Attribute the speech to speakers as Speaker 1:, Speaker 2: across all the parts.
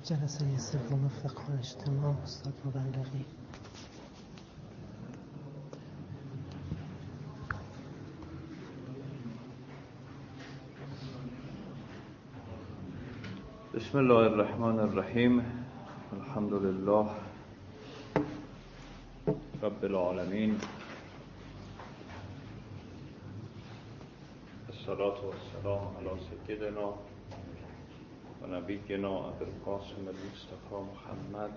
Speaker 1: جلسه سوم فقه الاجتماع استاد مبلغی.
Speaker 2: بسم الله الرحمن الرحیم. الحمد لله رب العالمین، الصلاة والسلام علی سیدنا و نبینا ابی القاسم المصطفى محمد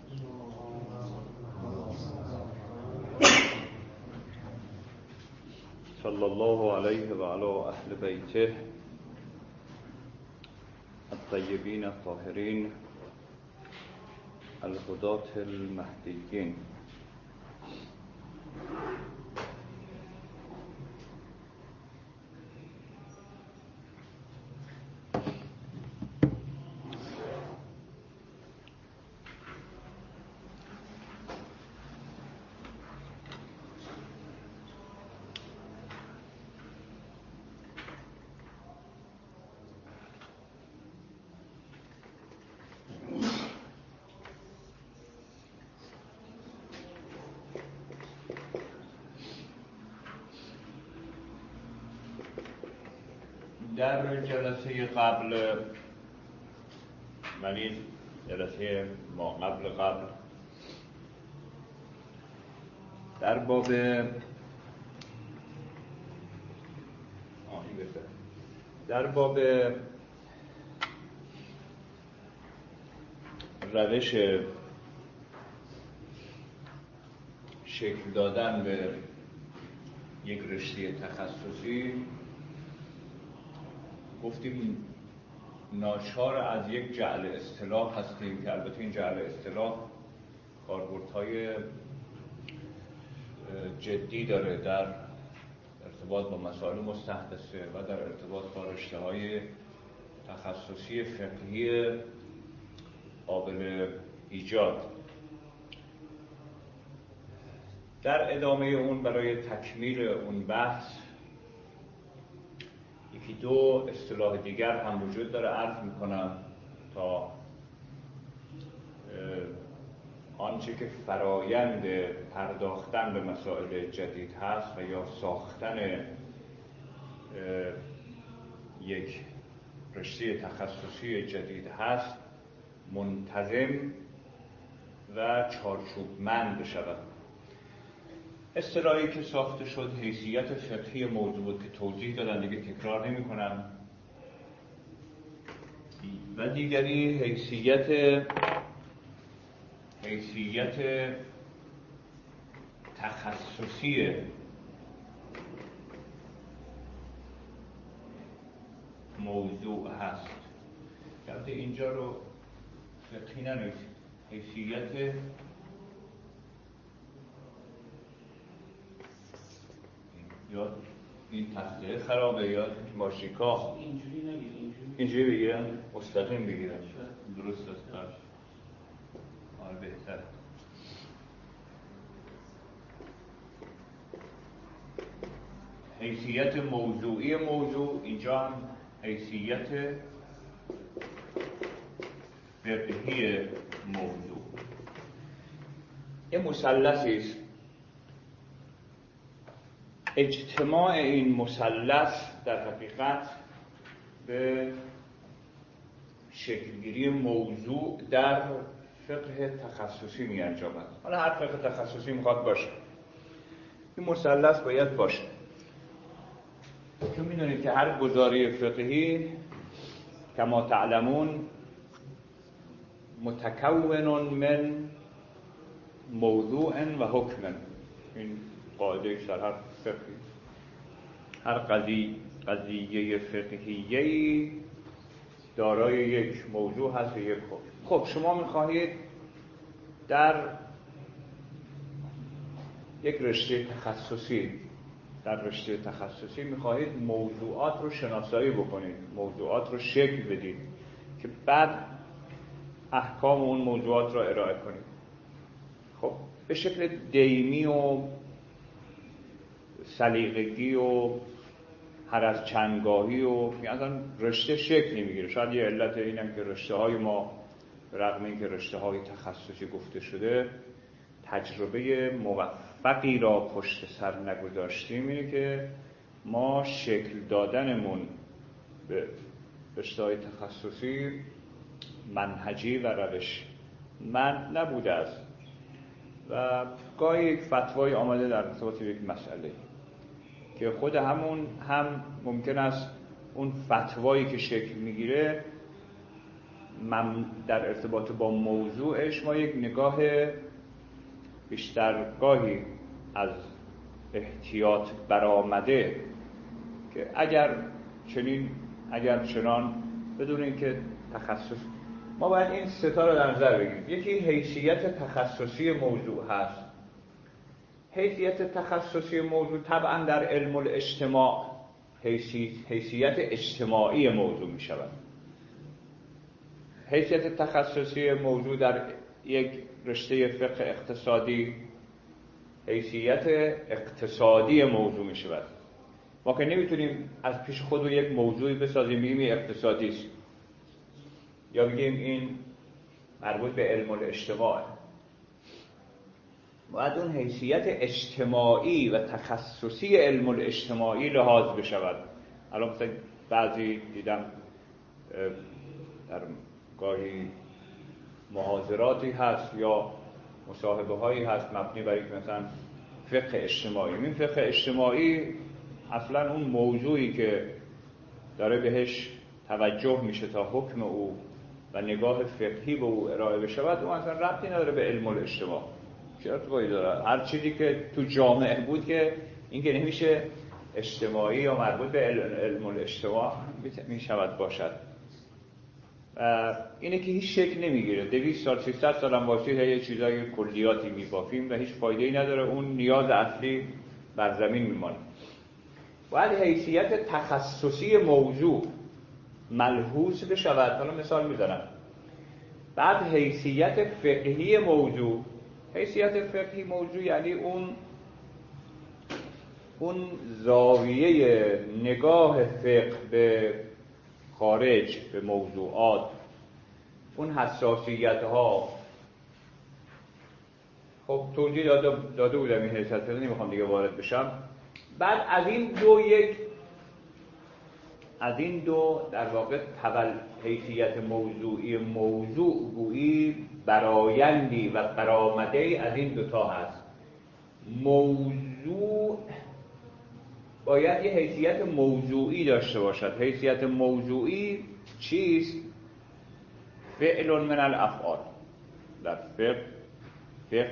Speaker 2: صلی الله علیه و علی اهل بیته الطیبین الطاهرین الهداة المهدیین. در جلسه قبل، یعنی جلسه ما قبل در باب روش شکل دادن به یک رشته تخصصی گفتیم ناچار از یک جعل اصطلاح هستیم که البته این جعل اصطلاح کاربردهای جدی داره در ارتباط با مسائل مستحدثه و در ارتباط با رشته‌های تخصصی فقهی قابل ایجاد. در ادامه اون برای تکمیل اون بحث یکی دو اصطلاح دیگر هم وجود داره، عرض میکنم تا آنچه که فرایند پرداختن به مسائل جدید هست و یا ساختن یک رشته تخصصی جدید هست منتظم و چارچوبمند بشود. اصطلاحی که ساخته شد حیثیت فقهی موضوع که توضیح دادن، دیگه تکرار نمی کنم، و دیگری حیثیت تخصصی موضوع هست. البته اینجا رو فقهی ننویسید، حیثیت یا این تخته خرابه یا ماشیکا، اینجوری بگیرن، مستقیم بگیرن، درست است. آره بهتره. حیثیت موضوعی موضوع، اینجا هم حیثیت فقهی موضوع. یه مثلثی است، اجتماع این مثلث در حقیقت به شکلگیری موضوع در فقه تخصصی می انجامد. حالا هر فقه تخصصی میخواد باشه، این مثلث باید باشه، چون میدونید که هر گزاره فقهی کما تعلمون متکون من موضوع و حکم. این قاعده در هر فقهی، هر قضیه فقهیه‌ای دارای یک موضوع هست و یک حکم. خب شما میخواهید در یک رشته تخصصی میخواهید موضوعات رو شناسایی بکنید، موضوعات رو شکل بدید که بعد احکام اون موضوعات رو ارائه کنید. خب به شکل دیمی و سلیقگی و هر از چندگاهی و اصلا رشته شکل نمیگیره. شاید یه علت اینم که رشته های ما رغم اینکه رشته‌های تخصصی گفته شده تجربه موفقی را پشت سر نگذاشتیم، اینه که ما شکل دادنمون به رشته‌های تخصصی منهجی و روش من نبوده است و گاهی یک فتوایی آمده در ارتباط یک مسئله که خود همون هم ممکن است اون فتوایی که شکل میگیره در ارتباط با موضوعش ما یک نگاه بیشتر گاهی از احتیاط برآمده که اگر چنین اگر چنان بدون اینکه تخصص ما باید این سه تا رو در نظر بگیریم. یکی حیثیت تخصصی موضوع هست. حیثیت تخصصی موضوع طبعا در علم الاجتماع حیثیت اجتماعی موضوع می شود. حیثیت تخصصی موضوع در یک رشته فقه اقتصادی حیثیت اقتصادی موضوع می شود. ما که نمیتونیم از پیش خود یک موضوعی بسازیم بگیم این اقتصادی است یا بگیم این مربوط به علم الاجتماع. باید اون حیثیت اجتماعی و تخصصی علم الاجتماعی لحاظ بشود. الان مثلا بعضی دیدم در گاهی محاضراتی هست یا مصاحبه هایی هست مبنی بر مثلا فقه اجتماعی. این فقه اجتماعی اصلا اون موضوعی که داره بهش توجه میشه تا حکم او و نگاه فقهی به او ارائه بشود اون اصلا ربطی نداره به علم الاجتماع. چه ارتباطی داره؟ هر چیزی که تو جامعه بود که این که نمیشه اجتماعی یا مربوط به علم الاجتماع میشود باشد. اینه که هیچ شکل نمیگیره. 200 سال 300 سال هم باشید یه چیزای کلیاتی میبافیم و هیچ فایده‌ای نداره. اون نیاز اصلی بر زمین میمونه. باید حیثیت تخصصی موضوع ملحوظ بشود. حالا مثال میزنم. بعد حیثیت فقهی موضوع. حیثیت فقهی موضوع یعنی اون زاویه نگاه فقه به خارج به موضوعات، اون حساسیت ها. خب توضیح داده بودم این حیثیت، نمیخوام دیگه وارد بشم. بعد از این دو در واقع حیثیت موضوعی موضوع گویی برایندی و برآمده از این دوتا هست. موضوع باید یه حیثیت موضوعی داشته باشد. حیثیت موضوعی چیست؟ فعل من الافعال. در فقه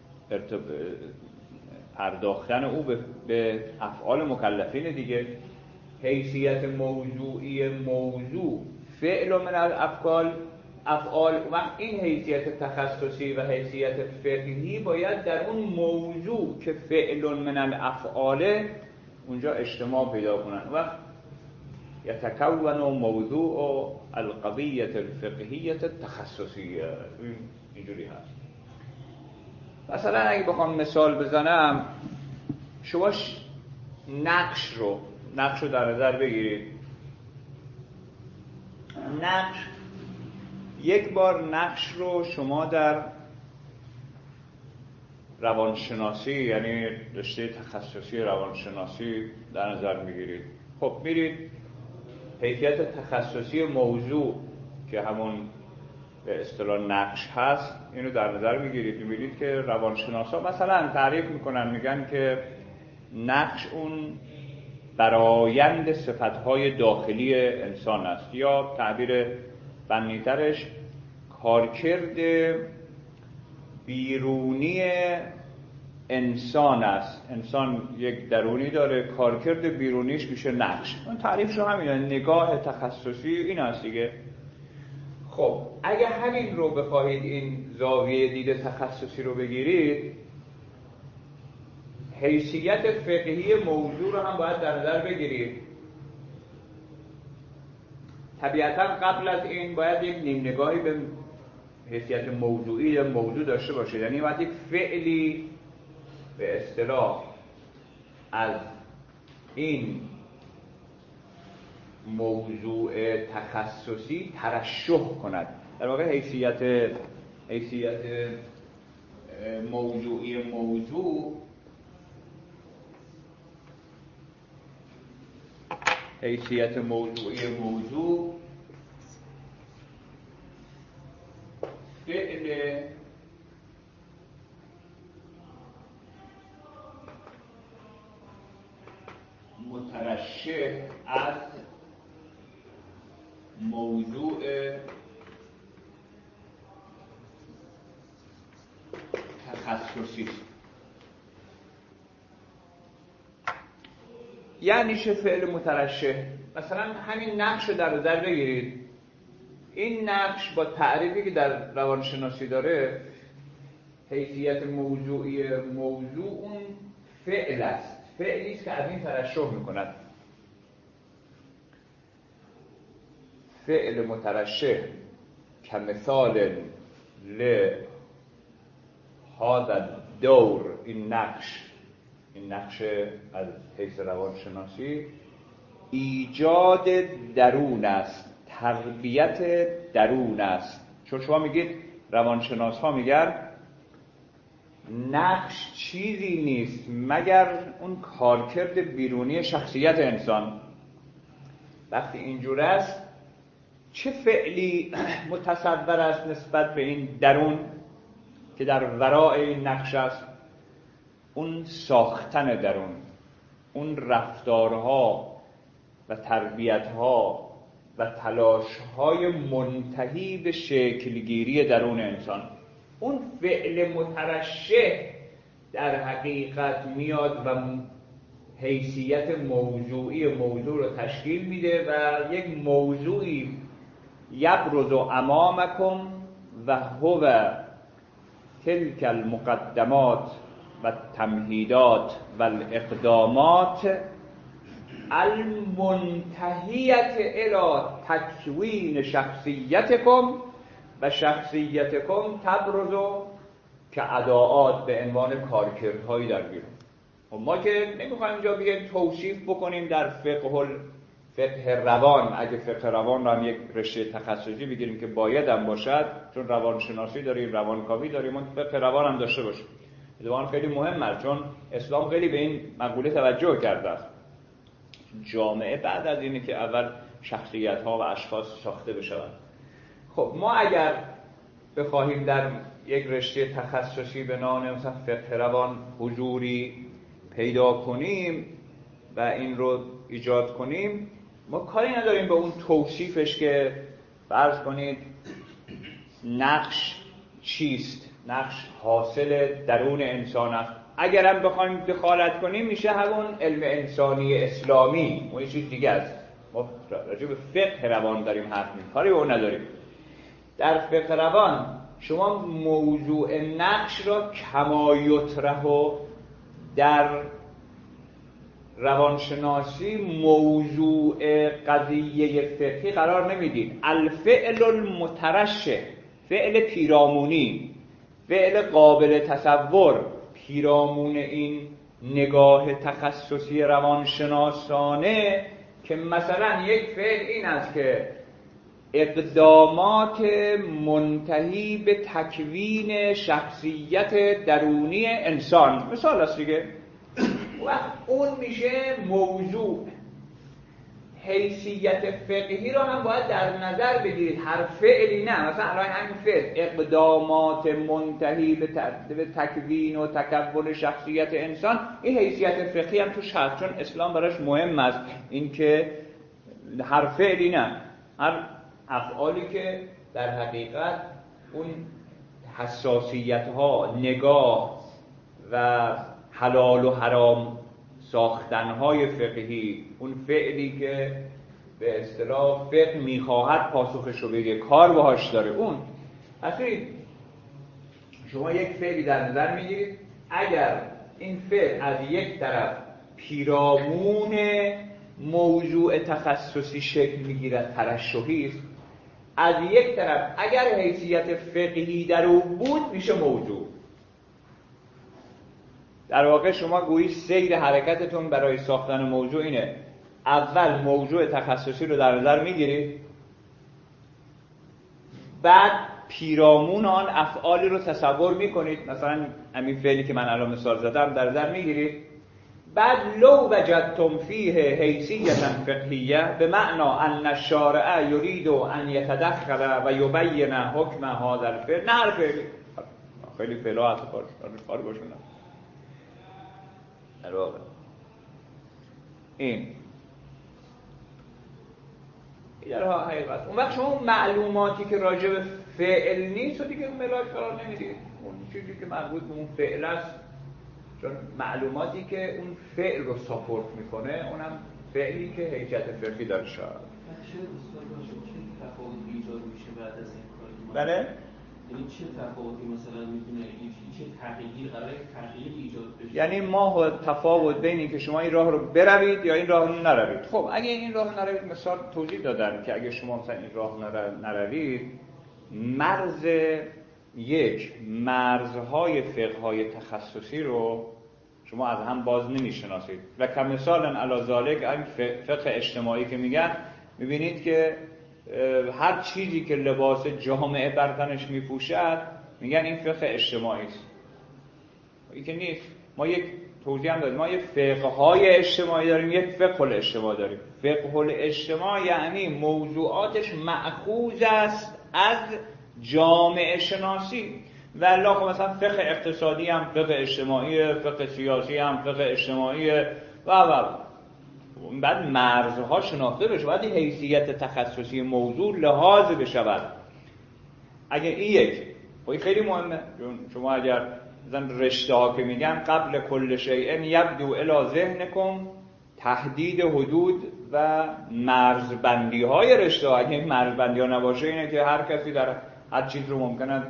Speaker 2: پرداختن او به افعال مکلفین دیگه. حیثیت موضوعی موضوع فعل من الافعال و این حیثیت تخصصی و حیثیت فقهی باید در اون موضوع که فعل من الافعاله اونجا اجتماع پیدا کنن و یتکون موضوع القضیه الفقهیه التخصصیه. اینجوری هست. مثلا اگه بخوام مثال بزنم، شما نقش رو در نظر بگیرید. یک بار نقش رو شما در روانشناسی یعنی رشته تخصصی روانشناسی در نظر میگیرید. خب میرید حیثیت تخصصی موضوع که همون به اصطلاح نقش هست اینو در نظر میگیرید. میبینید که روانشناسا مثلا تعریف میکنن، میگن که نقش اون برآیند صفتهای داخلی انسان است یا تعبیر فنی‌ترش کارکرد بیرونی انسان است. انسان یک درونی داره، کارکرد بیرونیش میشه نقش. اون تعریفش همینه. نگاه تخصصی این است دیگه. خب اگه همین رو بخواهید این زاویه دید تخصصی رو بگیرید، حیثیت فقهی موضوع رو هم باید در نظر بگیرید. طبیعتا قبل از این باید یک نیم نگاهی به حیثیت موضوعی موضوع داشته باشید. یعنی باید یک فعلی به اصطلاح از این موضوع تخصصی ترشح کند. در واقع حیثیت موضوعی موضوع فعل مترشح از موضوع تخصصی. یعنی چه فعل مترشح؟ مثلا همین نقش رو در نظر بگیرید. این نقش با تعریفی که در روانشناسی داره، حیثیت موضوعی موضوع اون فعل است، فعلی است که از این ترشح میکند. فعل مترشح کمثال لهذا الدور، این نقش از حیث روانشناسی ایجاد درون است، تربیت درون است. چون شما میگید، روانشناس ها میگن نقش چیزی نیست مگر اون کارکرد بیرونی شخصیت انسان. وقتی اینجور است، چه فعلی متصور است نسبت به این درون که در ورای این نقش است؟ اون ساختن درون، اون رفتارها و تربیتها و تلاشهای منتهی به شکلگیری درون انسان. اون فعل مترشح در حقیقت میاد و حیثیت موضوعی موضوع رو تشکیل میده و یک موضوعی یبرز امامکم و هو تلک المقدمات و تمهیدات و الاقدامات المنتهیت الی تکوین شخصیتکم و شخصیتکم تبرز که اداعات به عنوان کارکردهایی در بیرون. ما که نمیخوایم اینجا بگیم توصیف بکنیم در فقه روان. اگه فقه روان رو هم یک رشته تخصصی بگیریم که باید هم باشد، چون روانشناسی داریم، روانکاوی داریم، اون فقه روان هم داشته باشیم. اتفاقاً خیلی مهمه، چون اسلام خیلی به این مقوله توجه کرده است. جامعه بعد از اینه که اول شخصیت ها و اشخاص ساخته بشوند. خب ما اگر بخواهیم در یک رشته تخصصی به نام مثلا فقه روان حضوری پیدا کنیم و این رو ایجاد کنیم، ما کاری نداریم به اون توصیفش که فرض کنید نقش چیست، نقش حاصل درون انسان است. اگرم بخوایم دخالت کنیم میشه همون علم انسانی اسلامی، اون یه چیز دیگه است. ما راجع به فقه روان داریم حرف میزنیم، کاری به اون نداریم. در فقه روان شما موضوع نقش را کما یطرح در روانشناسی موضوع قضیه فقهی قرار نمیدید. الفعل المترشح، فعل پیرامونی، فعل قابل تصور پیرامون این نگاه تخصصی روانشناسانه، که مثلا یک فعل این است که اقدامات منتهی به تکوین شخصیت درونی انسان، مثال است دیگه، و اون میشه موضوع. حیثیت فقهی رو هم باید در نظر بگیرید، هر فعلی نه. مثلا الان همین فعل اقدامات منتهی به تکوین و تکون شخصیت انسان، این حیثیت فقهی هم توش هست، چون اسلام براش مهم است این که هر فعلی نه، هر افعالی که در حقیقت اون حساسیت ها، نگاه و حلال و حرام ساختنهای فقهی، اون فعلی که به اصطلاح فقه میخواهد پاسخش رو بگه، کار باهاش داره، اون اصلا شما یک فعلی در نظر میگیرید. اگر این فعل از یک طرف پیرامون موضوع تخصصی شکل میگیرد، ترشحی است، از یک طرف اگر حیثیت فقهی در او بود میشه موضوع. در واقع شما گویی سیر حرکتتون برای ساختن موضوع اینه اول موضوع تخصصی رو در نظر میگیرید، بعد پیرامون آن افعالی رو تصور میکنید، مثلا همین فعلی که من الان مثال زدم در نظر میگیرید، بعد لو وجدتم فیه حیثیة فقهیه به معنی ان الشارع یرید ان یتدخل و یبین حکم هذا الفعل، نه هر فعلی، خیلی فعلا هست کار باشون در واقع این درها حقیقت. اون وقت شما معلوماتی که راجع به فعل نیست و دیگه ملاک قرار نمیدید، اون چیزی که مربوط به اون فعل است، چون معلوماتی که اون فعل رو ساپورت میکنه اونم فعلی که حیثیت فقهی داره شاید.
Speaker 3: چه تفاوتی ایجاد میشه بعد از این کار؟
Speaker 2: بله؟
Speaker 3: یعنی چه تفاوتی مثلا میتونه چه تغییری قراره تغییر ایجاد بشه؟
Speaker 2: یعنی ما تفاوت بین این که شما این راه رو بروید یا این راه رو نروید. خب اگه این راه نروید، مثال توضیح دادن که اگه شما مثلا این راه نروید، مرزهای فقه‌های تخصصی رو شما از هم باز نمیشناسید و کمثال علی ذالک این فقه اجتماعی که میگن، میبینید که هر چیزی که لباس جامعه بر تنش میپوشد میگن این فقه اجتماعی است. این که نیست. ما یک توضیح هم دادیم، ما یک فقه‌های اجتماعی داریم، یک فقه الاجتماع داریم. فقه الاجتماع یعنی موضوعاتش مأخوذ است از جامعه شناسی. و الله مثلا فقه اقتصادی هم فقه اجتماعی، فقه سیاسی هم فقه اجتماعی و بعد مرزها شناخته بشه، باید حیثیت تخصصی موضوع لحاظ بشود. اگه این یک خیلی مهمه، شما اگر مثلا رشته ها که میگن قبل کل شیء یبدو الی ذهنکم تحدید حدود و مرزبندی های رشته ها. اگه این مرزبندی ها نباشه، اینه که هر کسی در هر چیز رو ممکنه.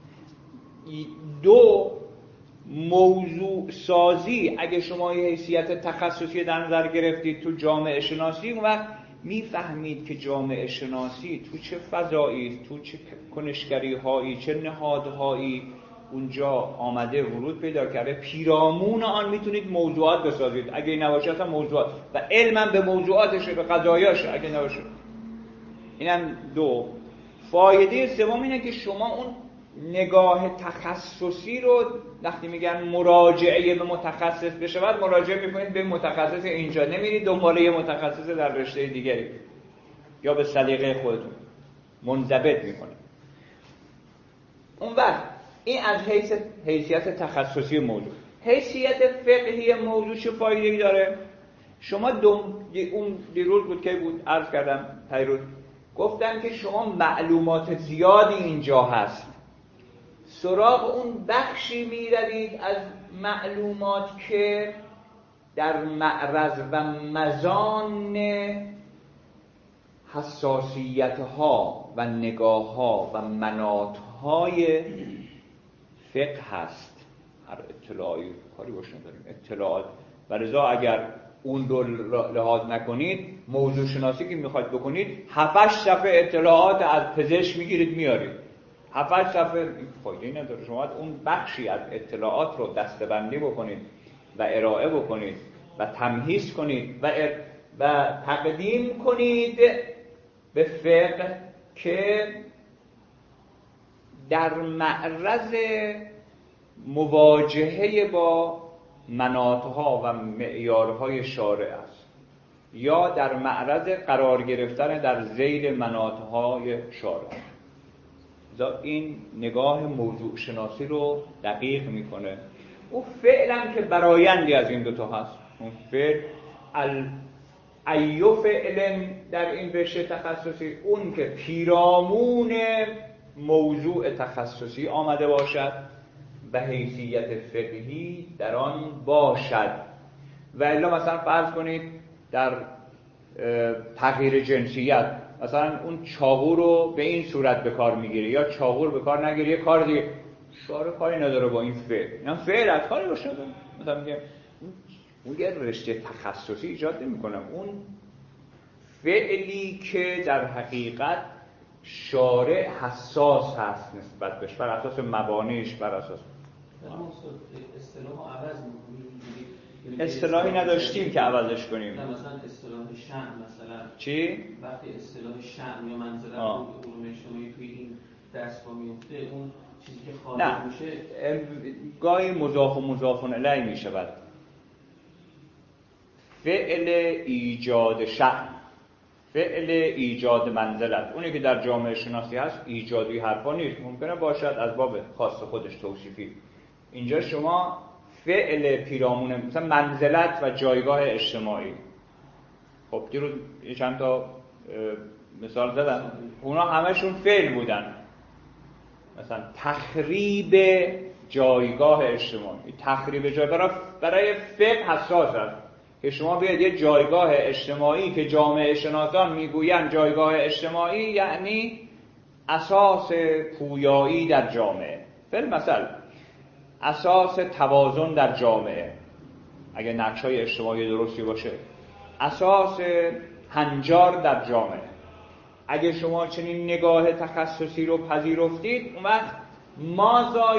Speaker 2: دو، موضوع سازی. اگه شما یه حیثیت تخصصی در نظر گرفتید تو جامعه شناسی، اون وقت میفهمید که جامعه شناسی تو چه فضایی، تو چه کنشگری هایی، چه نهادهایی اونجا آمده ورود پیدا کرده، پیرامون آن میتونید موضوعات بسازید. اگه نباشه اصلا موضوعات و علمم به موضوعاتشه، به قضایاشه اگه نباشه. اینم دو. فایده سوم اینه که شما اون نگاه تخصصی رو وقتی میگن مراجعه به متخصص بشه، بعد مراجعه میکنید به متخصص اینجا، نمیرید دنبال یه متخصص در رشته دیگری یا به سلیقه خودتون منضبط میکنید. اون وقت این از حیثیت تخصصی موضوع. حیثیت فقهی موضوع چه فایده‌ای داره؟ شما اون دیروز بود که بود عرض کردم پیروز، گفتن که شما معلومات زیادی اینجا هست، سراغ اون بخشی میروید از معلومات که در معرض و مزان حساسیت ها و نگاه ها و مناط های فقه هست. هر اطلاعی کاری باشه نداریم، اطلاعات. و لذا اگر اون رو لحاظ نکنید، موضوع شناسی که میخواید بکنید 7-8 صفحه اطلاعات از پزشک میگیرید میارید، 7-8 صفحه فایده‌ای نداره. شما اون بخشی از اطلاعات رو دسته‌بندی بکنید و ارائه بکنید و تمهیز کنید و تقدیم کنید به فقه که در معرض مواجهه با مناطها و معیارهای شارع است، یا در معرض قرار گرفتن در ذیل مناطهای شارع. این نگاه موضوع شناسی رو دقیق میکنه. اون فعلا که برایندی از این دوتا هست، اون فعل ایو فعل در این رشته تخصصی، اون که پیرامون موضوع تخصصی آمده باشد به حیثیت فقهی در آن باشد. و الا مثلا فرض کنید در تغییر جنسیت، مثلا اون چاقو رو به این صورت به کار میگیره یا چاقو رو به کار نگیره، یه کار دیگه، شارع کاری نداره با این فعل. اینا فعل از کاری باشه نداره. مثلا میگه اون یه رشته تخصصی ایجاد نمی‌کنه، اون فعلی که در حقیقت شارع حساس هست نسبت بهش، بر اساس مبانیش، بر اساس
Speaker 3: اصطلاحو عوض می‌کنی.
Speaker 2: اصطلاحی نداشتیم که عوضش کنیم.
Speaker 3: مثلا اصطلاح شأن مثلا
Speaker 2: چی؟
Speaker 3: وقتی اصطلاح شأن یا منزلت علوم اجتماعی توی این دستگاه میفته، اون چیزی که خارج میشه
Speaker 2: گاهی مضاف و مضاف الیه میشود. فعل ایجاد شأن، فعل ایجاد منزلت، اونی که در جامعه شناسی هست ایجادی حرفا نیست، ممکنه باشد از باب خاص خودش توصیفی. اینجا شما فعل پیرامون مثلا منزلت و جایگاه اجتماعی، خب دیروز چند تا مثال زدم، اونا همشون فعل بودن. مثلا تخریب جایگاه اجتماعی، تخریب جایگاه برای فقه حساس است که شما بیاید یه جایگاه اجتماعی که جامعه شناسان میگویند جایگاه اجتماعی یعنی اساس پویایی در جامعه، مثلا اساس توازن در جامعه اگه نقش‌های اجتماعی درستی باشه، اساس هنجار در جامعه. اگه شما چنین نگاه تخصصی رو پذیرفتید، اون وقت ماذا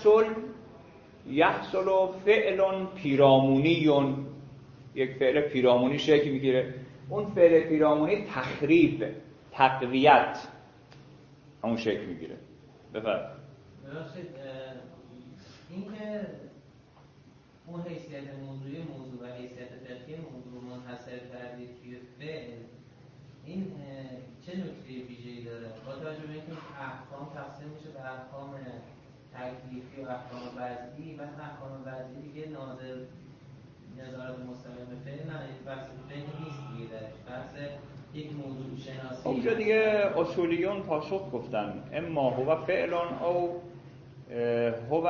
Speaker 2: یحصل فعل پیرامونی، یک فعل پیرامونی شکل میگیره. اون فعل پیرامونی تخریب، تقویت همون شکل میگیره. بفرمایید.
Speaker 4: این که اون حیثیت موضوع و حیثیت فقهی موضوع منحصر کردید توی فعل، این چه نکته ویژه‌ای داره؟ با توجه به اینکه احکام تقسیم میشه به احکام تکلیفی و احکام وضعی، و احکام وضعی دیگه ناظر نظارت مستقیم به فعل نه، بحث فعل نیست دیگه، درش بحث یک موضوع شناسی.
Speaker 2: اونجا دیگه اصولیون پاسخ گفتن اما هو فعل او هو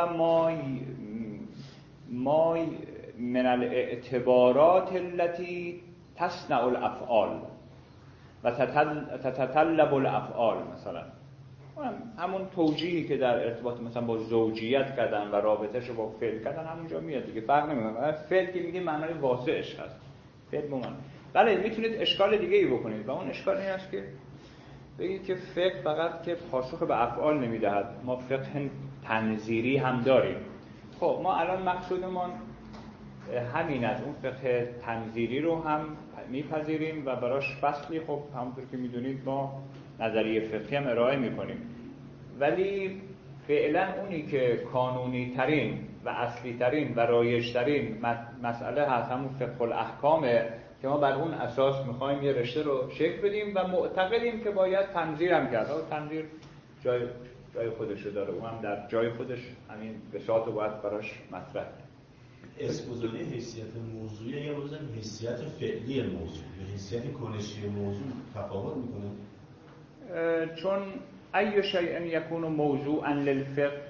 Speaker 2: ما من الاعتبارات التي تصنع الافعال و تتطلب الافعال. مثلا همون توجیهی که در ارتباط مثلا با زوجیت کردن و رابطه‌اش رو با فعل کردن همونجا میاد دیگه، فرق نمیکنه. فعل که میگه معنای واسعش هست، فعل بمونه. بله میتونید اشکال دیگه ای بکنید و اون اشکال این است که بگید که فقه فقط که پاسخ به افعال نمیدهد، ما فقه تنظیری هم داریم. خب ما الان مقصودمان همین است، اون فقه تنظیری رو هم میپذیریم و براش فصلی خب همونطور که میدونید ما نظریه فقهی هم ارائه میکنیم، ولی فعلا اونی که کانونی ترین و اصلی ترین و رایج ترین مسئله هست همون فقه الاحکامه که ما بر اون اساس میخوایم یه رشته رو شکل بدیم و معتقدیم که باید تنظیر هم کرد. تنظیر جای خودش رو داره، اون هم در جای خودش همین بساط رو باید براش مطرح.
Speaker 5: اسپوزالی حیثیت موضوعی یا بازم حیثیت فعلی موضوع یا حیثیت کنشی موضوع تفاوت میکنه؟
Speaker 2: چون ای شیء یکون موضوعا للفقه،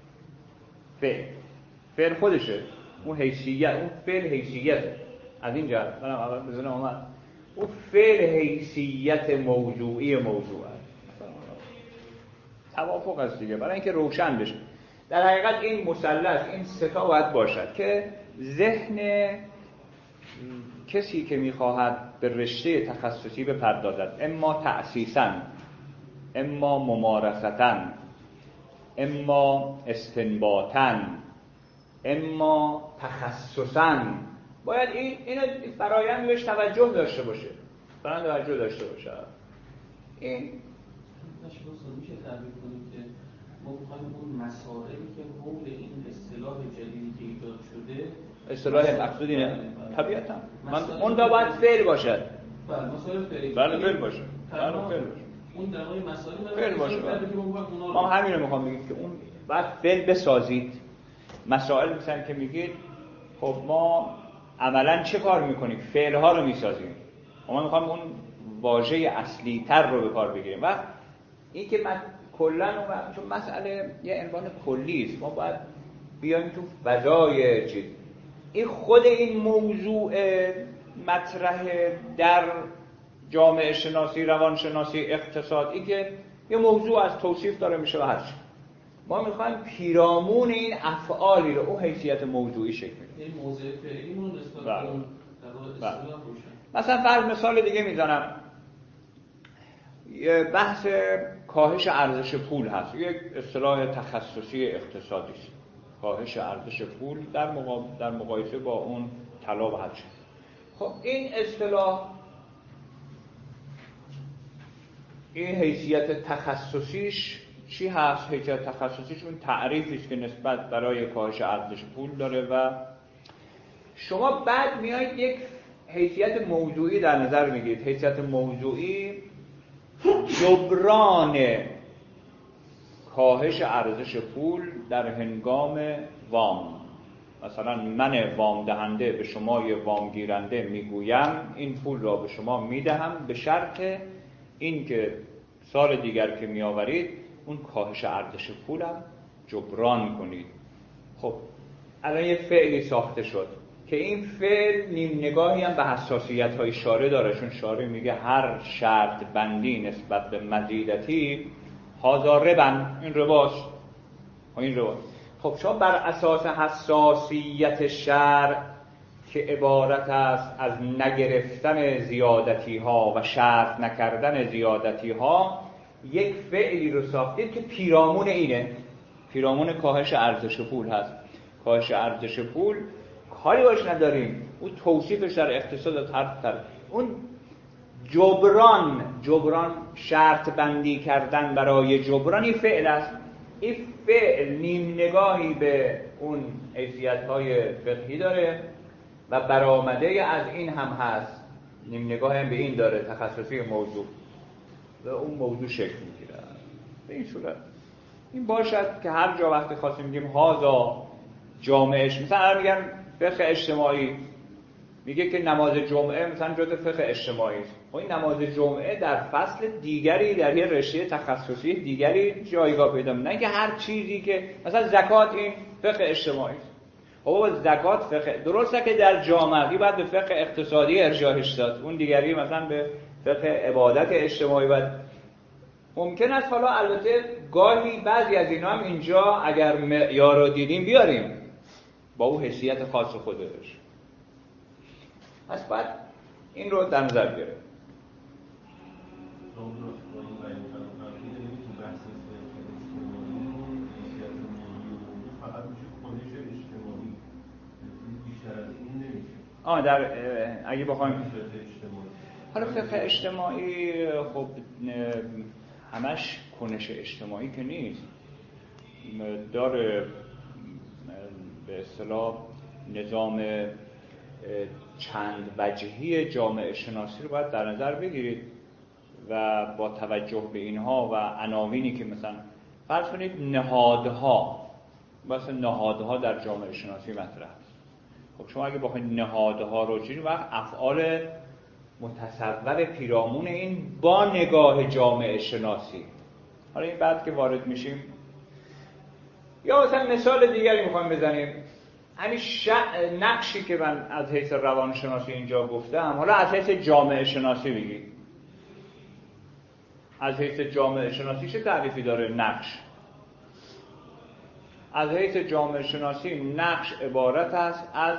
Speaker 2: فعل خودشه، اون حیثیت، اون فعل حیثیت از این جهت منم اول بزنم اومد اون فعل حیثیت موضوعی موضوع است. توافق است دیگه، برای اینکه روشن بشه. در حقیقت این مثلث، این سه تا باید باشد که ذهن کسی که میخواهد به رشته تخصصی بپردازد، اما تأسیساً، اما ممارستاً، اما استنباطاً، اما تخصصاً، باید این فرآیند بهش توجه داشته باشه. این
Speaker 3: میشه تعبیر کنیم که ما می‌خوایم اون مسائلی که حول این اصطلاح جدیدی که ایجاد شده،
Speaker 2: اصطلاح مقصود اینه طبیعتاً اون دا باید فعل باشد.
Speaker 3: بله مسائل فعلی.
Speaker 2: بله فعل باشه.
Speaker 3: اون در واقع مسائلی
Speaker 2: فعل باشه. ما همین رو می‌خوام بگیم که اون باید فعل بسازید. مسائل مثلا که میگید خب ما عملاً چه کار می‌کنیم؟ فعل‌ها رو می‌سازیم. ما می‌خوام اون واژه اصلی تر رو به کار بگیریم و این که من کلاً چون مسئله یه عنوان کلی است، ما باید بیایم تو فضای چیز. این خود این موضوع مطرح در جامعه شناسی، روانشناسی، اقتصادی که یه موضوع از توصیف داره میشه و هست. ما میخوایم پیرامون این افعالی رو اون حیثیت موضوعی شکل بدیم.
Speaker 3: این موضوع فعلیمون نسبت به اون در واقع اصطلاح روشن.
Speaker 2: مثلا مثال دیگه میزنم، بحث کاهش ارزش پول هست، یک اصطلاح تخصصی اقتصادی است. کاهش ارزش پول در مقایسه با اون طلا و هر چیز. خب این اصطلاح، این حیثیت تخصصیش چی هست؟ حیثیت تخصصیش اون تعریفی است که نسبت برای کاهش ارزش پول داره و شما بعد میایید یک حیثیت موضوعی در نظر میگیرید. حیثیت موضوعی جبران کاهش ارزش پول در هنگام وام. مثلا من وام دهنده به شما یه وام گیرنده میگویم این پول را به شما میدهم به شرط این که سال دیگر که میآورید اون کاهش ارزش پولم جبران کنید. خب الان یه فعلی ساخته شد که این فعل نیم نگاهی هم به حساسیت‌های شارع داره، چون شارع میگه هر شرط بندی نسبت به مزیدتی هازا ربن، این رباست و این رباست. خب شما بر اساس حساسیت شرع که عبارت است از نگرفتن زیادتی ها و شرط نکردن زیادتی ها یک فعلی رو ساختید که پیرامون اینه، پیرامون کاهش ارزش پول هست. کاهش ارزش پول کاری باش نداریم، اون توصیفش در اقتصاد هر اون جبران شرط بندی کردن برای جبران این فعل است. این فعل نیم نگاهی به اون حیثیت‌های فقهی داره و برآمده از این هم هست، نیم نگاه هم به این داره، تخصصی موضوع و اون موضوع شکل میگیره. به این صورت این باشد که هر جا وقتی خواستیم میگیم هازا جامعش، مثلا میگن فقه اجتماعی، میگه که نماز جمعه مثلا جزء فقه اجتماعی است. و این نماز جمعه در فصل دیگری در یه رشته تخصصی دیگری جایگاه پیدا می‌کنه، نه که هر چیزی که مثلا زکات این فقه اجتماعی است. بابا زکات فقه درسته که در جامعه بعد به فقه اقتصادی ارجاحش داد، اون دیگری مثلا به فقه عبادت اجتماعی بعد ممکن است. حالا البته گاهی بعضی از اینا هم اینجا اگر معیار رو دیدیم بیاریم با اون حیثیت خاص خودش. پس بعد این رو در نظر گرفت. در اگه بخوایم حالا فقه اجتماعی خب همش کنش اجتماعی که نیست، داره به اصطلاح نظام چند وجهی جامعه شناسی رو باید در نظر بگیرید و با توجه به اینها و عناوینی که مثلا فرض کنید نهادها، مثلا نهادها در جامعه شناسی مطرح است. خب شما اگه بخواید نهادها رو چیزی وقت افعال متصور پیرامون این با نگاه جامعه شناسی، حالا این بعد که وارد میشیم یا مثلا مثال دیگری میخوایم بزنیم، همین نقشی که من از حیث روانشناسی اینجا گفتم، حالا از حیث جامعه شناسی بگید. از حیث جامعه شناسی چه تعریفی داره نقش؟ از حیث جامعه شناسی نقش عبارت است از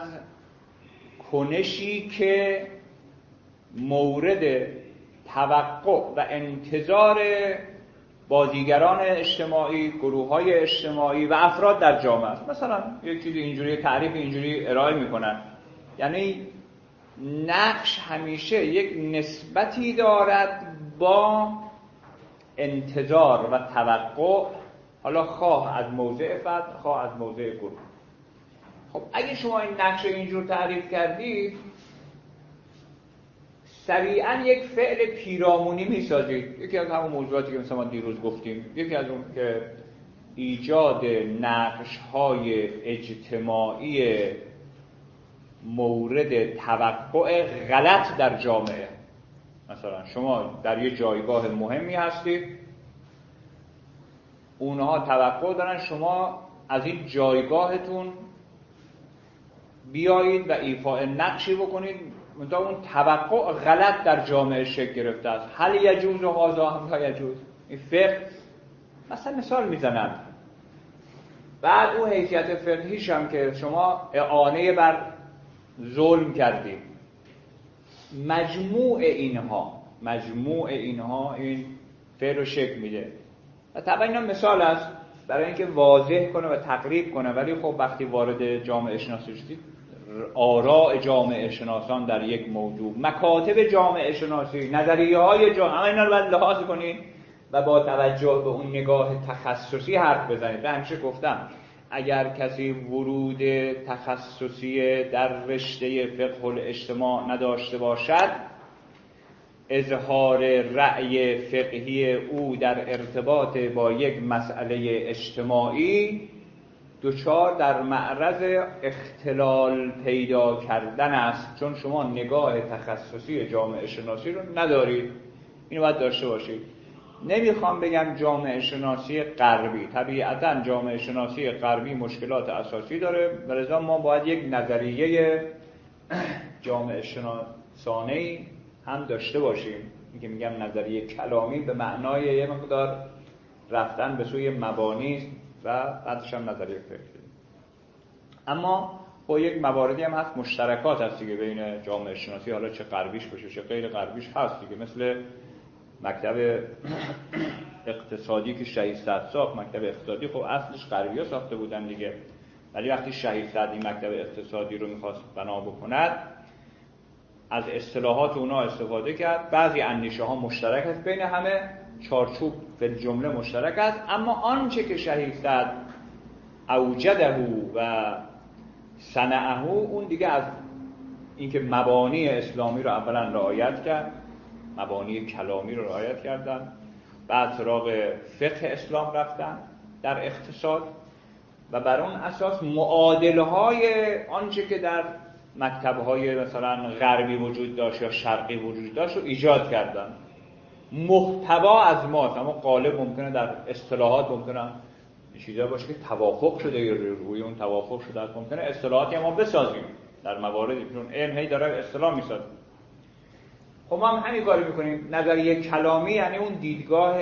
Speaker 2: کنشی که مورد توقع و انتظار بازیگران اجتماعی، گروه‌های اجتماعی و افراد در جامعه است. مثلا یک چیزی اینجوری تعریف اینجوری ارائه میکنن، یعنی نقش همیشه یک نسبتی دارد با انتظار و توقع، حالا خواه از موضع فرد خواه از موضع گروه. خب اگه شما این نقش رو اینجور تعریف کردید، سریعا یک فعل پیرامونی میسازید. یکی از همون موضوعاتی که مثلا ما دیروز گفتیم، یکی از اون که ایجاد نقش‌های اجتماعی مورد توقع غلط در جامعه. مثلا شما در یه جایگاه مهمی هستید، اونها توقع دارن شما از این جایگاهتون بیایید و ایفاء نقشی بکنید، منتها اون توقع غلط در جامعه شکل گرفته است. هل یجوز و هذا هم لا یجوز. این فقه مثال میزنن. بعد اون حیثیت فقهیش هم که شما اعانه بر ظلم کردید. مجموع اینها این فعل رو شکل میده. و طبعا اینا مثال است برای اینکه واضح کنه و تقریب کنه، ولی خب وقتی وارد جامعه شناسی شدید آراء جامعه شناسان در یک موضوع، مکاتب جامعه شناسی، نظریه های همه اینا رو باید لحاظ کنید و با توجه به اون نگاه تخصصی حرف بزنید. من همیشه گفتم اگر کسی ورود تخصصی در رشته فقه الاجتماع نداشته باشد، اظهار رأی فقهی او در ارتباط با یک مسئله اجتماعی دچار در معرض اختلال پیدا کردن است، چون شما نگاه تخصصی جامعه شناسی رو ندارید. اینو باید داشته باشید. نمیخوام بگم جامعه شناسی غربی، طبیعتاً جامعه شناسی غربی مشکلات اساسی داره و لذا ما باید یک نظریه جامعه شناسانه‌ای هم داشته باشیم. این که میگم نظریه کلامی به معنای یه مقدار رفتن به سوی مبانی و بعدش هم نظریه فکری. اما با یک مواردی هم هست، مشترکات هست دیگه بین جامعه شناسی، حالا چه غربیش باشه چه غیر غربیش هست دیگه. مثل مکتب اقتصادی که شهید سعد ساخت، مکتب اقتصادی خب اصلش غربی‌ها ساخته بودن دیگه، ولی وقتی شهید سعد این مکتب اقتصادی رو می‌خواست بنا بکند از اصطلاحات اونا استفاده کرد. بعضی اندیشه ها مشترک است بین همه، چارچوب به جمله مشترک است، اما آنچه که شهید سعد اوجده و صنعه اون دیگه از اینکه مبانی اسلامی رو اولا رعایت کرد، مبانی کلامی رو رعایت کردن، بعد سراغ فقه اسلام رفتن در اقتصاد و بر اون اساس معادلهای آنچه که در مکتب‌های مثلا غربی وجود داشت یا شرقی وجود داشت رو ایجاد کردن. محتوا از ماست، اما قالب ممکنه در اصطلاحات ممکنه چیزا باشه که توافق شده یا روی اون توافق شده، ممکنه اصطلاحاتی ما بسازیم در مواردی چون علم هی داره اصطلاح میسازه. خب ما هم همین کارو میکنیم. نظریه کلامی یعنی اون دیدگاه،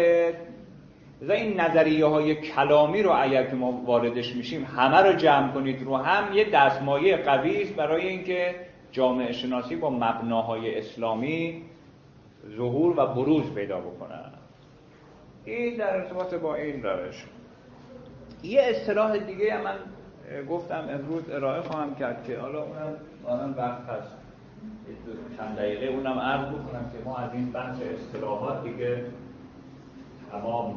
Speaker 2: این نظریه های کلامی رو اگر که ما واردش میشیم همه رو جمع کنید رو هم، یه دستمایه قوی است برای اینکه جامعه شناسی با مبناهای اسلامی ظهور و بروز پیدا بکنه. این در ارتباط با این روش. یه اصطلاح دیگه هم من گفتم امروز ارائه خواهم کرد که حالا اونم وقت هست چند دقیقه اونم عرض بکنم که ما از این بحث اصطلاحات دیگه تمام.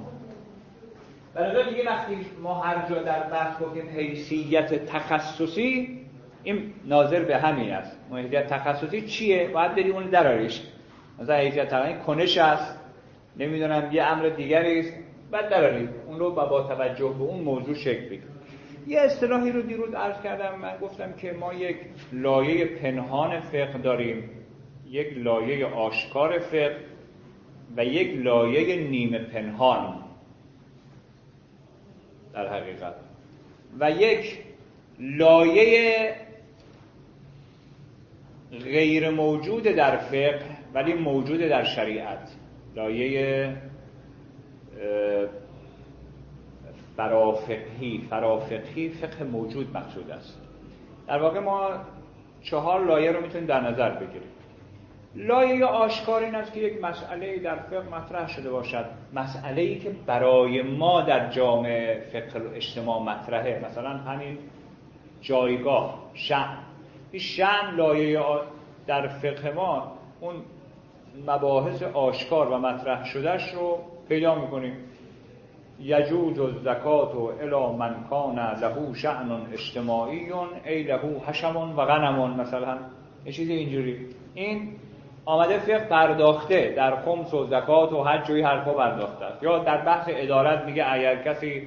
Speaker 2: برای دیگه وقتی ما هر جا در بحث گفتیم حیثیت تخصصی، این ناظر به همین است. حیثیت تخصصی چیه؟ باید بریم اون درارش. مثلا حیثیت تخصصی کنش است، نمیدونم یه امر دیگری است، بعد درارید اون رو با توجه به اون موضوع شکل بدید. یه اصطلاحی رو دیروز عرض کردم، من گفتم که ما یک لایه پنهان فقه داریم، یک لایه آشکار فقه و یک لایه نیمه پنهان در حقیقت، و یک لایه غیر موجود در فقه ولی موجود در شریعت، لایه فرافقهی فقه موجود مقصود است. در واقع ما 4 لایه رو میتونیم در نظر بگیریم. لایه آشکار این است که یک مسئله در فقه مطرح شده باشد، مسئله‌ای که برای ما در جامعه فقه اجتماع مطرحه، مثلا همین جایگاه، شأن. این شأن لایه در فقه ما اون مباحث آشکار و مطرح شدهش رو پیدا میکنیم. یجوز الزکات الی من کان له شأن اجتماعی ای له حشم و غنم، مثلا یه چیزی اینجوری. این آمده فقه پرداخته در خمس و زکات و حج و این حرفا پرداخته است. یا در بحث ادارت میگه اگر کسی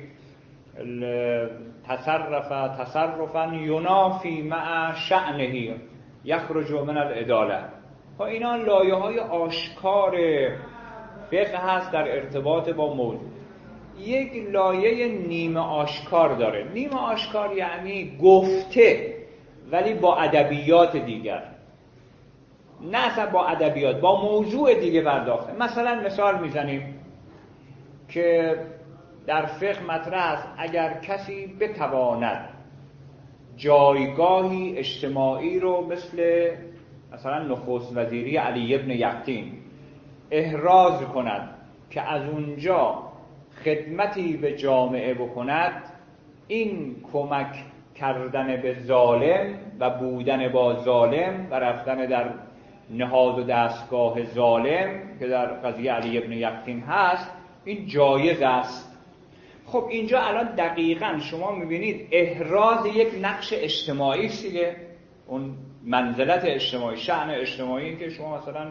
Speaker 2: تصرفا ینافی مع شأنه یخرج من العداله. ها اینا لایه های آشکار فقه هست در ارتباط با موضوع. یک لایه نیمه آشکار داره. نیمه آشکار یعنی گفته ولی با ادبیات دیگر، نه اصلا با ادبیات، با موضوع دیگه پرداخته. مثلا مثال میزنیم که در فقه مطرح است اگر کسی بتواند جایگاهی اجتماعی رو مثلا نخست وزیری علی ابن یقطین احراز کند که از اونجا خدمتی به جامعه بکند، این کمک کردن به ظالم و بودن با ظالم و رفتن در نهاد و دستگاه ظالم که در قضیه علی ابن یقطین هست، این جایز است. خب اینجا الان دقیقاً شما میبینید احراز یک نقش اجتماعی است دیگه، اون منزلت اجتماعی، شأن اجتماعی که شما مثلا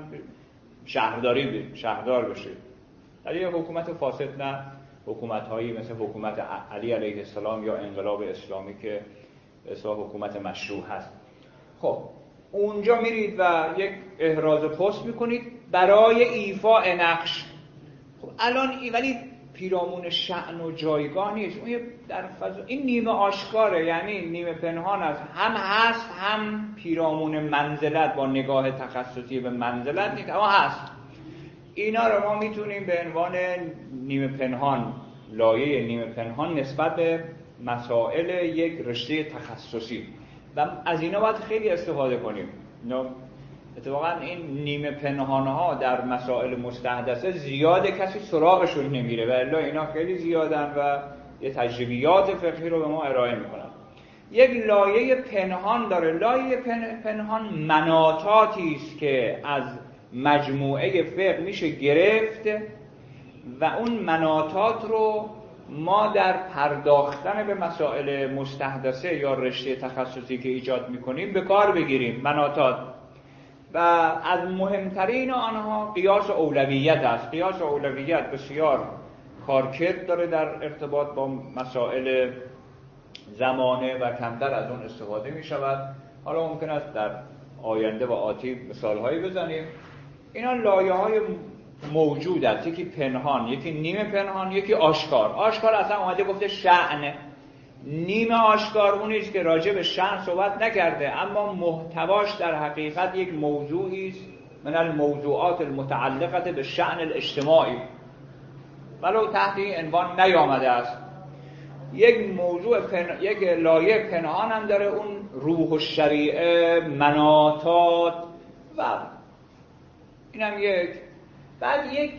Speaker 2: شهردار بشید. ولی حکومت فاسد نه، حکومت‌هایی مثل حکومت علی علیه السلام یا انقلاب اسلامی که اصلا حکومت مشروع هست. خب اونجا میرید و یک احراز پست میکنید برای ایفاء نقش. خب الان ولی پیرامون شأن و جایگاه نیست، اون در فضا این نیمه آشکاره، یعنی نیمه پنهان است، هم هست هم پیرامون منزلت با نگاه تخصصی به منزلت نیست، اما هست. اینا رو ما میتونیم به عنوان نیمه پنهان، لایه نیمه پنهان نسبت به مسائل یک رشته تخصصی و از اینا باید خیلی استفاده کنیم. اتفاقا این نیمه پنهانها در مسائل مستحدثه زیاد کسی سراغشون نمیره و الا اینا خیلی زیادن و یه تجربیات فقهی رو به ما ارائه میکنن. یک لایه پنهان داره. لایه پنهان مناطاتی است که از مجموعه فقه میشه گرفت و اون مناطات رو ما در پرداختن به مسائل مستحدثه یا رشته تخصصی که ایجاد میکنیم به کار بگیریم. مناطات و از مهمترین آنها قیاس اولویت است. قیاس اولویت بسیار کارکرد داره در ارتباط با مسائل زمانه و کمتر از اون استفاده می شود. حالا ممکن است در آینده و آتی مثالهایی بزنیم. اینا لایه های موجود است، یکی پنهان، یکی نیمه پنهان، یکی آشکار. آشکار اصلا اومده گفته شأن. نیمه آشکار اونیست که راجع به شأن صحبت نکرده اما محتواش در حقیقت یک موضوعی است من الموضوعات المتعلقه به شأن الاجتماعی، ولو تحت این عنوان نیامده است. یک موضوع یک لایه پنهان هم داره، اون روح و شریعه، مناطات و این هم یک. بعد یک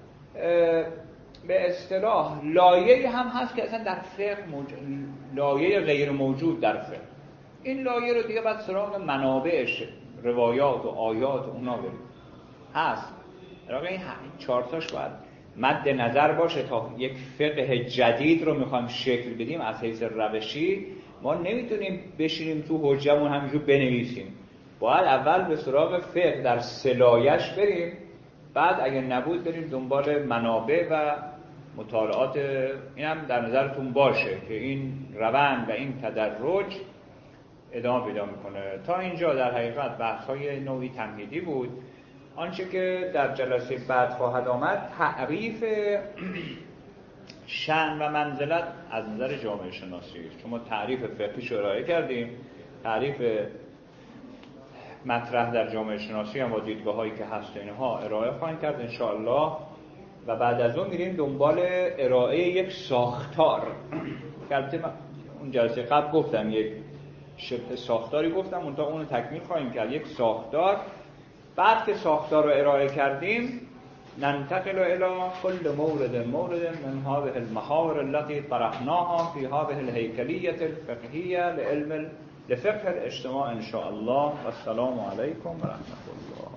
Speaker 2: به اصطلاح لایه هم هست که اصلا در فقه لایه غیر موجود در فقه. این لایه رو دیگه بعد سراغ منابعش، روایات و آیات و اونا بریم. هست سراغ این 4 تاش باید مد نظر باشه. تا یک فقه جدید رو میخوایم شکل بدیم از حیث روشی، ما نمیتونیم بشینیم تو حجمون همینجور بنویسیم. باید اول به سراغ فقه در سلایش بریم، بعد اگه نبود بریم دنبال منابع و مطالعات. این هم در نظرتون باشه که این روند و این تدرج ادامه پیدا میکنه. تا اینجا در حقیقت بحث‌های نوعی تمهیدی بود. آنچه که در جلسه بعد خواهد آمد تعریف شأن و منزلت از نظر جامعه شناسی است. چون ما تعریف فقهیش ارائه کردیم، تعریف مطرح در جامعه شناسی هم با دیدگاه‌هایی که هست اینها ارائه خواهیم کرد انشاءالله و بعد از اون میریم دنبال ارائه یک ساختار. البته اون جلسه قبل گفتم یک شبه ساختاری گفتم، اون رو تکمیل خواهیم کرد. یک ساختار. بعد که ساختار رو ارائه کردیم ننتقل الى كل مورد من هذه المحاور التي طرحناها في هذه الهيكلية الفقهية لفقه الاجتماع ان شاء الله. والسلام عليكم ورحمة الله.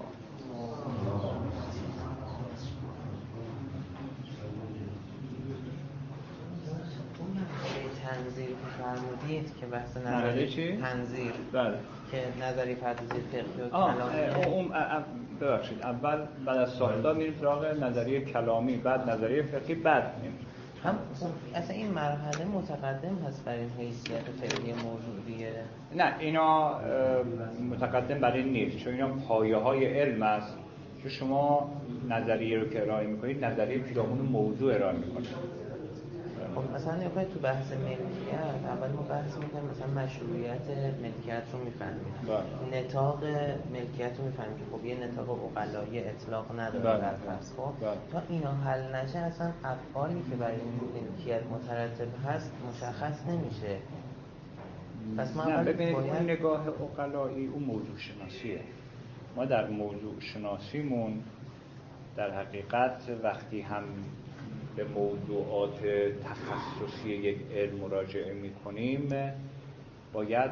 Speaker 4: تنظیر فرمودید که بحث نظری تنظیر
Speaker 2: بله
Speaker 4: که نظری پردازی فقهی و کلامی.
Speaker 2: ببخشید اول بعد از ساختار میریم سراغ نظریه کلامی، بعد نظریه فقهی، بعد
Speaker 4: هم اصلا این مرحله متقدم هست برای این حیثیت فقهی موضوعیه؟
Speaker 2: نه اینا متقدم برای این نیست، چون اینا پایه های علم است که شما نظریه رو که ارائه میکنید نظریه پیرامون موضوع ارائه میکنید.
Speaker 4: خب مثلا نگاه تو بحث ملکیت اول ما بحث میکنیم مثلا مشروعیت ملکیت رو میفهمیم، نطاق ملکیت رو میفهمیم که خب یه نطاق عقلایی اطلاق نداره در فرض. خب تا اینا حل نشه اصلا افعالی که برای این ملکیت مترتب هست مشخص نمیشه. پس ما
Speaker 2: نه ببینید اون نگاه عقلایی اون موضوع شناسیه. ما در موضوع شناسیمون در حقیقت وقتی هم به موضوعات تخصصی یک علم مراجعه می‌کنیم باید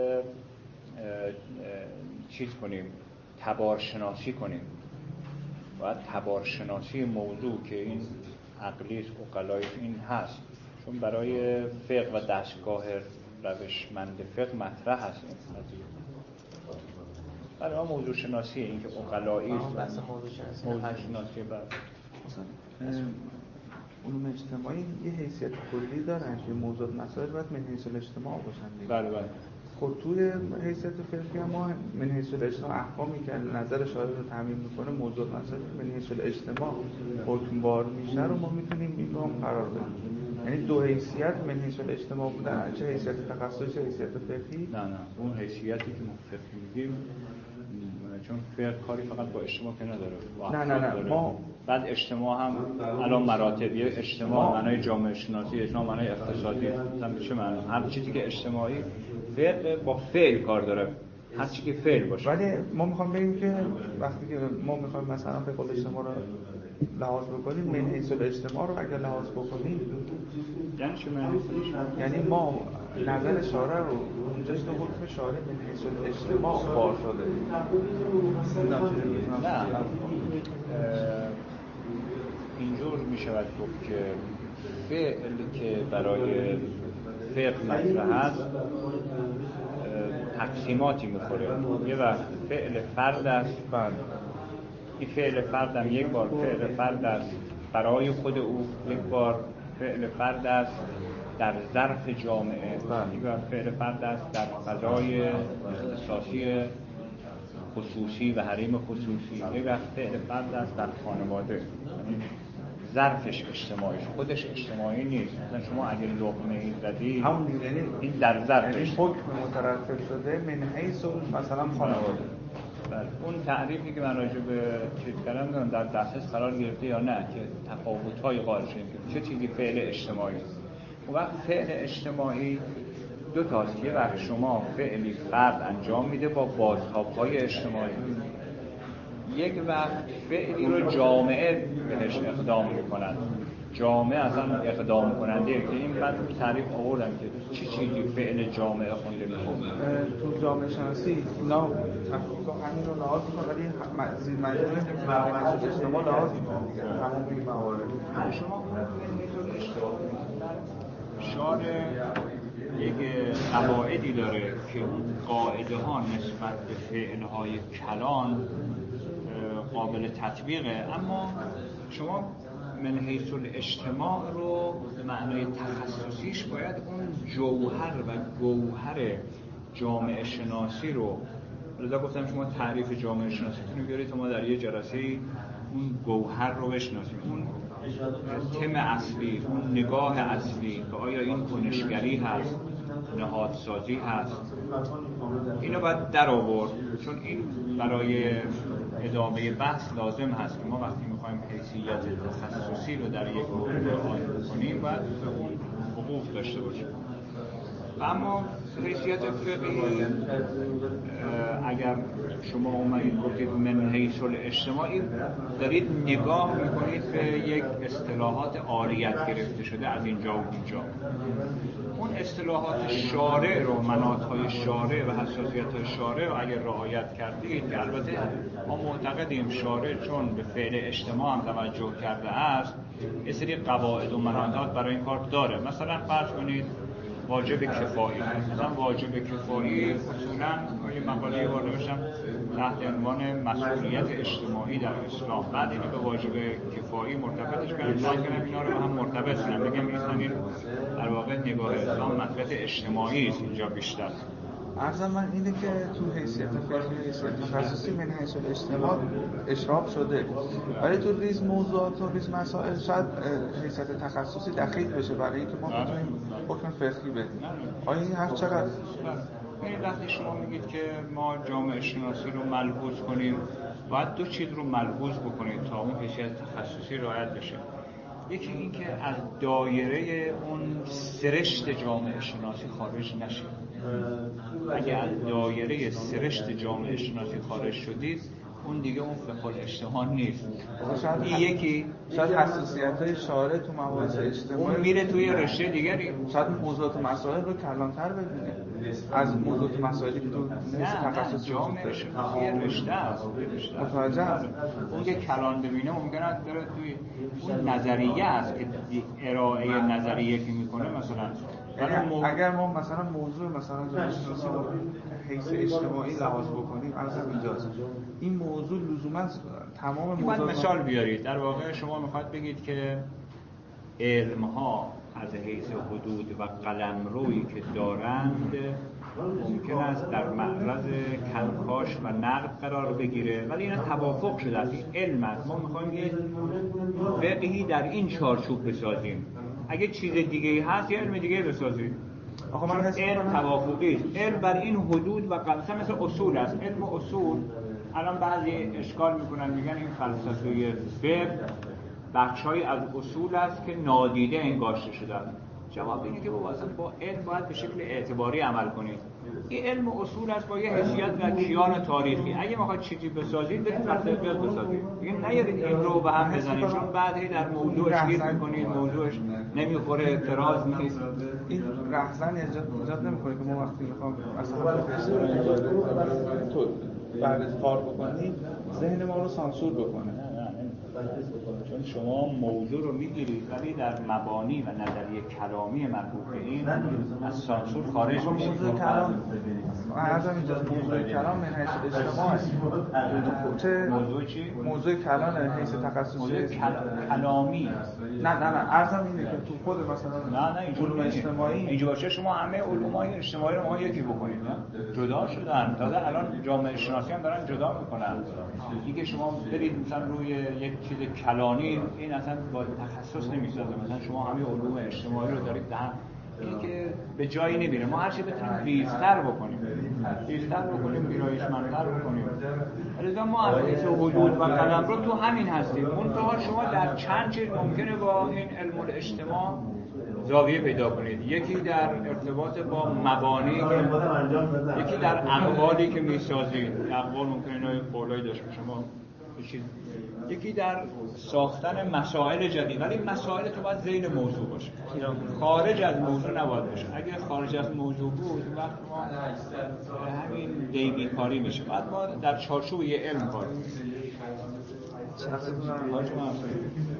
Speaker 2: چیز کنیم، تبارشناسی کنیم. باید تبارشناسی موضوع که این عقلیست، عقلاییست، این هست، چون برای فقه و دستگاه روشمند فقه مطرح هست این قضیه. برای ما موضوع شناسیه، این که عقلاییست، موضوع شناسی.
Speaker 6: علوم اجتماعی یه حیثیت کلی دارن که موضوع مسائل باید من حیث الاجتماع باشن.
Speaker 2: بله بله.
Speaker 6: خب توی حیثیت فقهی ما من حیث الاجتماع احکامی که نظر شارع رو تعمیم میکنه موضوع مسائل من حیث الاجتماع حکمبار میشه رو ما میتونیم این رو هم قرار بدیم. یعنی دو حیثیت من حیث الاجتماع بودن، چه حیثیت تخصصی چه حیثیت فقهی.
Speaker 2: نه اون حیثیتی که ما فقهی میگیم، چون فقه کاری فقط با اجتماع که نداره.
Speaker 6: نه ما
Speaker 2: بعد اجتماع هم الان مراتب، یه اجتماع معنای جامعه شناسی، اجتماع معنای اقتصادی، مثلا به چه معنی؟ هر چیزی که اجتماعی فقه با فعل کار داره، هر چیزی که فعل باشه.
Speaker 6: ولی ما میخوام بگیم که وقتی که ما میخوایم مثلا فقه الاجتماع رو لحاظ بکنیم، من حیث الاجتماع رو اگر لحاظ بکنیم
Speaker 2: یعنی چه معنی؟
Speaker 6: یعنی ما نظر شارع رو اونجاست که حکم شارع من حیث الاجتماع بار شده.
Speaker 2: نه اینجور میشود گفت که فعل که برای فقه مطرح هست تقسیماتی میخوره. یه وقت فعل فرد است، این فعل فرد هم یک بار فعل فرد است برای خود او، یک بار فعل فرد است در ظرف جامعه، یک بار فعل فرد است در فضای اختصاصی خصوصی و حریم خصوصی، یک وقت فعل فرد است در خانواده. ظرفش اجتماعیش، خودش اجتماعی نیست. مثلا شما اگر لقمه‌ای زدی
Speaker 6: همون
Speaker 2: این در ظرفش،
Speaker 6: یعنی حکم مترتب شده من حیث مثلا خانواده.
Speaker 2: بله. اون تعریفی که من راجع به چیز کردم در دسترس قرار گرفته یا نه، که تفاوت‌های قائل شدیم چه چیزی فعل اجتماعی است. اون وقت فعل اجتماعی دو تاست. یه وقت شما فعلی فرد انجام میده با بازتاب‌های اجتماعی، یک وقت فعلی رو جامعه بهش اقدام میکنند. جامعه اصلا اقدام کننده که این بعد تعریف آوردم که چی چیزی فعل جامعه خونده میکنه.
Speaker 6: تو جامعه شناسی اینا تفکیک همین رو لحاظ میکنه، ولی زیر مجموعه اجتماع لحاظ میکنه دیگه همون این موارد.
Speaker 2: شما شارع یک قواعدی داره که قاعده ها نسبت به فعلهای کلان قابل تطبیقه، اما شما من حیث الاجتماع رو به معنای تخصصیش باید اون جوهر و گوهر جامعه شناسی رو، لذا گفتم شما تعریف جامعه شناسیتون رو بیارید تا ما در یه جلسه اون گوهر رو بشناسیم، اون تم اصلی، اون نگاه اصلی که آیا این کنشگری هست، نهادسازی هست، اینو باید در آورد. چون این برای ادامه بحث لازم هست که ما وقتی میخوایم حیثیت تخصصی رو در یک موضوع آن کنیم باید به اون حقوق داشته باشیم. اما حیثیت فقهی اگر شما اومدید گفتید من حیث الاجتماعی، دارید نگاه میکنید به یک اصطلاحات عاریت گرفته شده از اینجا و اونجا. اون اصطلاحات شارع رو، مناطهای شارع و حساسیت‌های شارع رو اگر رعایت کردید، که البته ما معتقدیم شارع چون به فعل اجتماع هم توجه کرده است یه سری قواعد و مناطات برای این کار داره. مثلا فرض کنید واجب کفایی، مثلا واجب کفایی اصولاً یه مقاله رو نوشتم تحت عنوان مسئولیت اجتماعی در اسلام، بعد اینو به واجب کفایی مرتبطش کردم، سعی کنم اینا رو هم مرتبط کنم، بگم این در واقع نگاه اسلام مطلب اجتماعی است اینجا بیشتر.
Speaker 6: عرض من اینه که تو حیثیت فقهی، حیثیت تخصصی من حیث الاجتماع اشراف شده، ولی تو ریز موضوعات و ریز مسائل شاید حیثیت تخصصی دخیل بشه برای اینکه ما بتونیم حکم فقهی بدیم. آیا این حرف چقدر؟
Speaker 2: یعنی وقتی شما میگید که ما جامعه شناسی رو ملحوظ کنیم، باید دو چیز رو ملحوظ بکنید تا اون حیثیت تخصصی رعایت بشه. یکی این که از دایره اون سرشت جامعه شناسی خارج نشید. اگه از دایره سرشت جامعه شناسی خارج شدید، اون دیگه اون فقه الاجتماع نیست. این یکی
Speaker 6: شاید حساسیت‌های شارع تو مباحث اجتماعی
Speaker 2: اون میره توی رشته دیگری،
Speaker 6: شاید موضوعات مسائل رو کلان‌تر ببینه. از موضوع مسائلی که تو تخصصی
Speaker 2: جامعه شناسی رشته است.
Speaker 6: متوجه
Speaker 2: اون که کلان ببینه ممکنه است بره توی اون نظریه است که ارائه نظریه که میکنه مثلا
Speaker 6: اگر ما مثلا موضوع مثلا جامعه شناسی رو حیث اجتماعی لحاظ بکنیم عرضم اینجاست این موضوع لزوما تمام موضوع
Speaker 2: مثال بیارید. در واقع شما میخواد بگید که علم ها از حیث حدود و قلمرویی که دارند ممکن است در معرض کنکاش و نقد قرار بگیره، ولی اینا توافق شده است. این علم است، ما میخوایم یه فقهی در این چارچوب بسازیم. اگه چیز دیگه‌ای هست یه علم دیگه بسازیم. آخه من علم توافقی است. علم بر این حدود و قلمسه مثل اصول است. علم و اصول الان بعضی اشکال میکنن، میگن این فلسفه فقه بخش‌هایی از اصول است که نادیده انگاشته شده است. جواب اینه که با علم باید به شکل اعتباری عمل کنید. این علم و اصول است با یه حیثیت و کیان تاریخی. اگه میخواید چیزی بسازید برید تطبیقات بسازید. دیگه نیارید این رو به هم بزنید، چون بعد در موضوعش گیر میکنید، موضوعش نمیخوره، اعتراض نیست.
Speaker 6: این رهزن ایجاد نمیکنه که ما وقتی میخوام اصلا تو بعد کار بکنید ذهن ما رو سانسور بکنه.
Speaker 2: چون شما موضوع رو میگیرید ولی در مبانی و نظریه کلامی مربوط به این از سانسور خارج میشید.
Speaker 6: موضوع کلام عرضم اینجا موضوع کلام من حیث اجتماع چه
Speaker 2: موضوع چی؟
Speaker 6: موضوع کلام من حیث تخصصی
Speaker 2: موضوع کلامی.
Speaker 6: نه عرضم اینه که تو خود مثلا علوم اجتماعی
Speaker 2: اینجا باشه شما همه علوم‌های اجتماعی رو ما یکی بکنید. جدا شدن. تازه الان جامعه شناسی هم دارن جدا میکنن. دیگه شما برید مثلا روی یک چیز کلانی، این اصلا با تخصص نمیسازه. مثلا شما همه علوم اجتماعی رو دارید در این که به جایی نمیره. ما هر چی بتونیم ریزتر بکنیم، ویرایشمندتر بکنیم. لذا ما از حیث حدود و قلم رو تو همین هستیم. منتها شما در چند چیز ممکنه با این علم الاجتماع زاویه پیدا کنید. یکی در ارتباط با مبانی، یکی در اقوالی که میسازید. اقوال ممکنه اینا قولایی داشته باشه، شما یکی در ساختن مسائل جدید، ولی مسائل تو باید ذیل موضوع باشه، خارج از موضوع نباید باشه. اگه خارج از موضوع بود وقت ما همین دیگی کاری میشه. بعد ما در چارچوب یه علم کار کنیم.